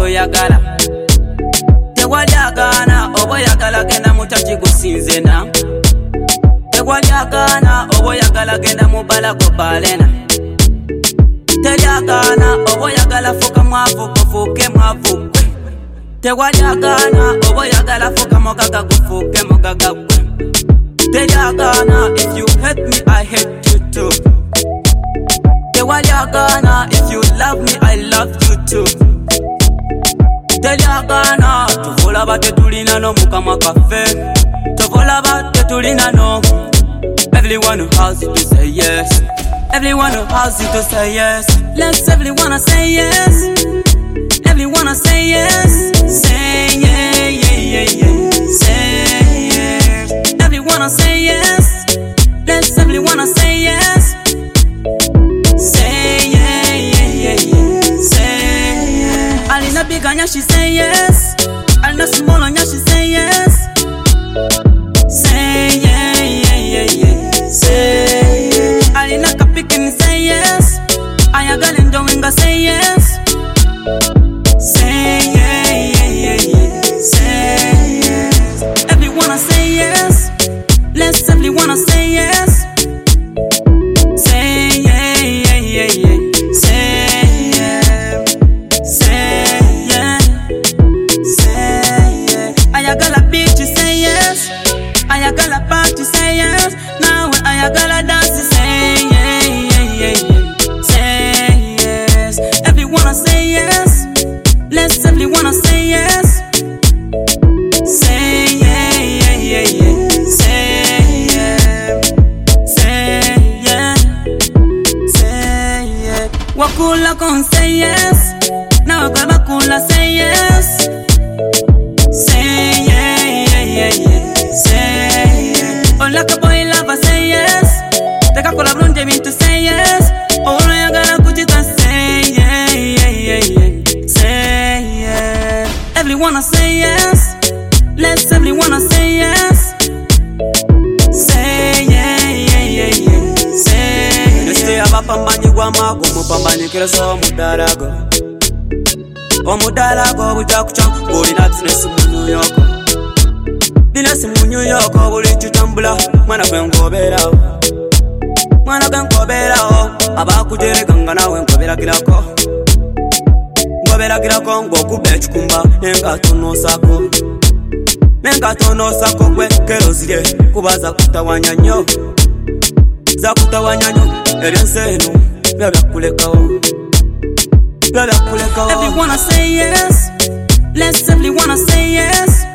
oyagala tewaliagana oboyagala genda mutachi gusinzena tewaliagana oboyagala genda mubalako balena teliagana oboyagala fuka mwavu kufuke mwavu tewaliagana oboyagala fuka mogaga gufuke mogaga teliagana if you hate me I hate you too tewaliagana if you love me I love you too teliagana tuvola bate tulina no mukama kafe tuvola bate tulina no everyone who has to say yes everyone who has to say yes let's everyone say yes everyone say yes say yeah yeah yeah yeah say yes everyone say yes let's everyone say yes say yeah yeah yeah yeah say yes alina biganya she say yes alina small nya she say yes say yeah yeah yeah yeah say yes alina kapikin say yes ayagala ndowinga say yes say yeah yeah yeah yeah say yes everyone say yes let's everyone say yes say yeah yeah yeah yeah say yeah say yeah say yeah ayagala beach say yes ayagala party say yes now ayagala dance say yeah yeah yeah yeah say yes everyone say yes let's everyone say yes say yeah yeah yeah yeah say yeah say yeah say yeah wakula kon say yes now bakula say yes say yeah yeah yeah yeah say yeah ola ka boy lava say yes taka kola blonde mintu say yes olo yagala kutita say yeah yeah yeah yeah say yeah everyone say yes let's everyone say yes say yeah yeah yeah yeah say neste abapambanyi gwa mago mupambanyi kireso omudalago bujakucha olina business mu New York business mu New York buli chitambula mwana gwenkoberawo abakujereganga nawe ngoberagirako ngokuba ekikumba nengatonnosako gwe kero zirye kubaza kutawanya nnyo eryensi eno byabyakulekawo everyone say yes let's everyone say yes